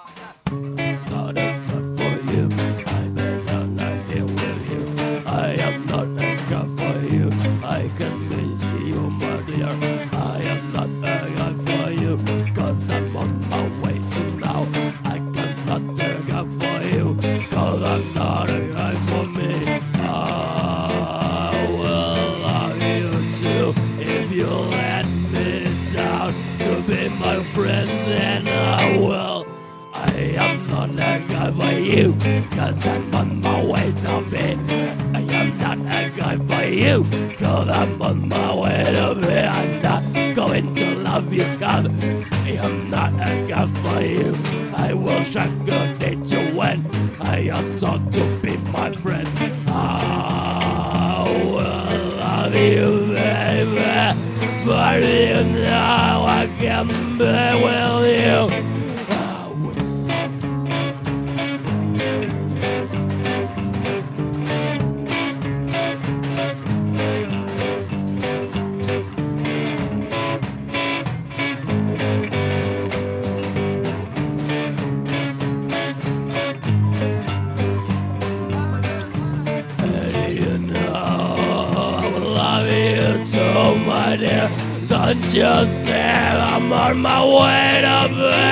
Not enough for you. I may not lie here with you. I am not enough for you. I can miss you, my dear. I am not enough for you. Cause I'm on my way to now. I cannot take up for you. Cause I'm not enough for me. I will love you too. If you let me down to be my friends, then I will. I am not a guy for you, cause I'm on my way to be. I am not a guy for you, cause I'm on my way to be. I'm not going to love you, cause I am not a guy for you. I will sugarcoat you when I am taught to be my friend. I will love you, baby, but you know I can be with you. My dear, don't you say I'm on my way to bed?